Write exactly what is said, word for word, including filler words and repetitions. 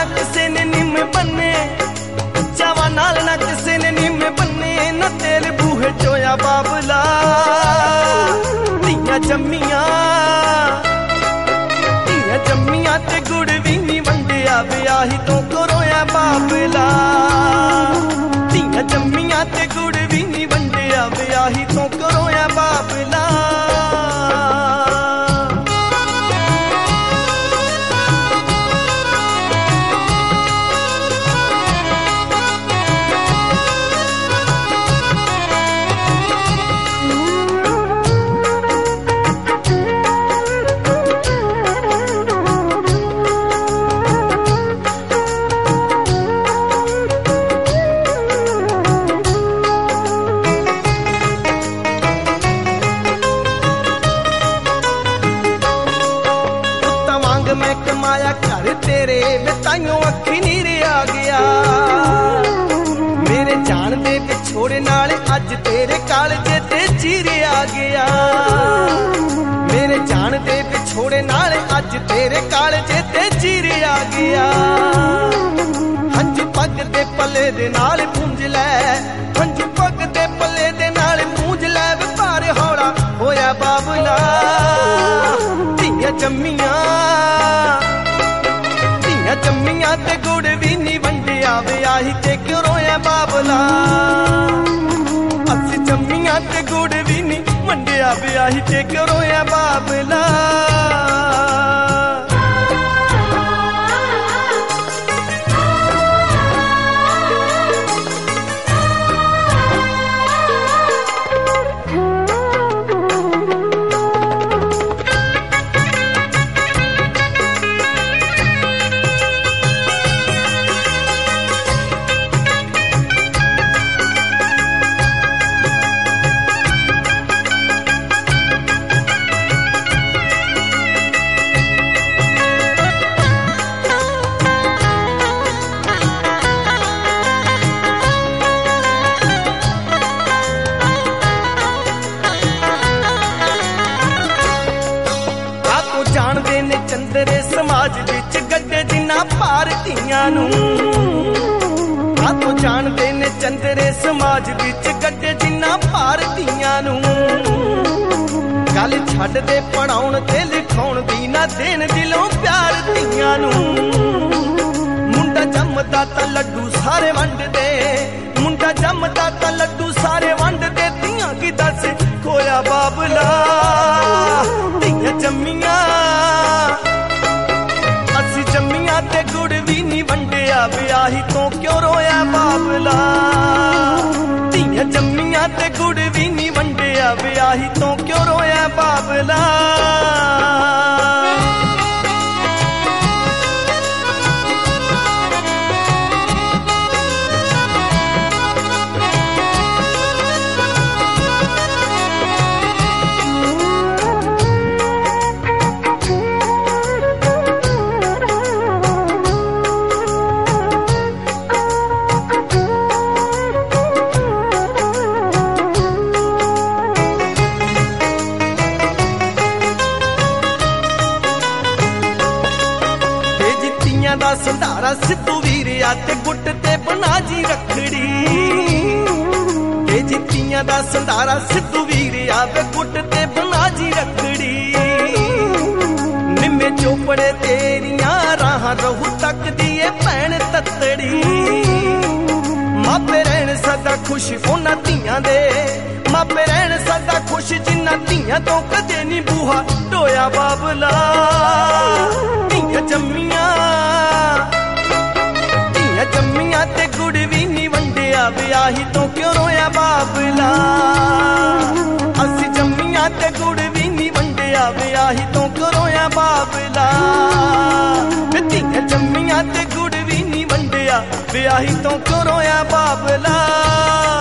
किसे ने निम बन्ने, चावा नाल ना किसे ने निम बन्ने, न तेरे बूहे चोया बाबला धीआं जम्मियां, धीआं जम्मियां ते गुड़ भी नहीं वंडिया, ब्याही तो करोया बाबला धीआं जम्मियां ते गुड़ भी नहीं वंडिया, ब्याही तो करोया बाबला। मैं कमाया घर तेरे ताइयों अखी नीरे आ गया, मेरे जान दे विछोड़े नाल अज तेरे कालजे ते चीरे आ गया, मेरे जान दे विछोड़े नाल अज तेरे कालजे ते चीरे आ गया। हंजू पग दे पले दे नाल पूंज लै, हंजू पग दे पले दे नाल पूंज लै, व्यापार हौला होया बाबला धीआं जम्मियां, जम्मियां ते गुड़ भी नहीं वंडिया, ब्याही ते क्यों रोया बाबला। असी जम्मियां ते गुड़ भी नहीं वंडिया, ब्याही ते क्यों रोया बाबला। जाणदे ने चंदरे समाज विच गड्डे जिन्ना भार धीआं नूं, आतो जाणदे ने चंदरे समाज विच गड्डे जिन्ना भार धीआं नूं। गल छड्ड दे पढ़ाउण ते लिखाउण दी, ना देण दिलों प्यार धीआं नूं। मुंडा जम्मदा तां लड्डू सारे वंडदे, मुंडा जम्मदा तां लड्डू सारे वंडदे, धीआं की दस खोया बाबला धीआं जम्मियां, असी जम्मियां ते गुड़ भी नहीं वंडिया, ब्याही तो क्यों रोया बाबला। धीआं जम्मियां ते गुड़ भी नहीं वंडिया, ब्याही तो क्यों रोया बाबला। दा संधारा सिद्धू वीरिया ते गुट ते बना जी रखड़ी, जितियां दा संधारा सिद्धू वीरिया ते गुट ते बना जी रखड़ी। निम्मे चोपड़े तेरियां राह रहू तक दिए भैन तत्तड़ी, मापे रहन सदा खुश उन्हां धीआं दे, मापे रहन सदा खुश जिन्हां धीआं तो कदे नी बूहा ढोया बाबला। धीआं जम्मियां, धीआं जम्मियां ते गुड़ भी नहीं वंडिया, ब्याही तो क्यों रोया बाबला। असी जम्मियां ते गुड़ भी नहीं वंडिया, ब्याही तो क्यों रोया बाबला। धीआं जम्मियां ते गुड़ भी नहीं वंडिया, ब्याही तो क्यों रोया बाबला।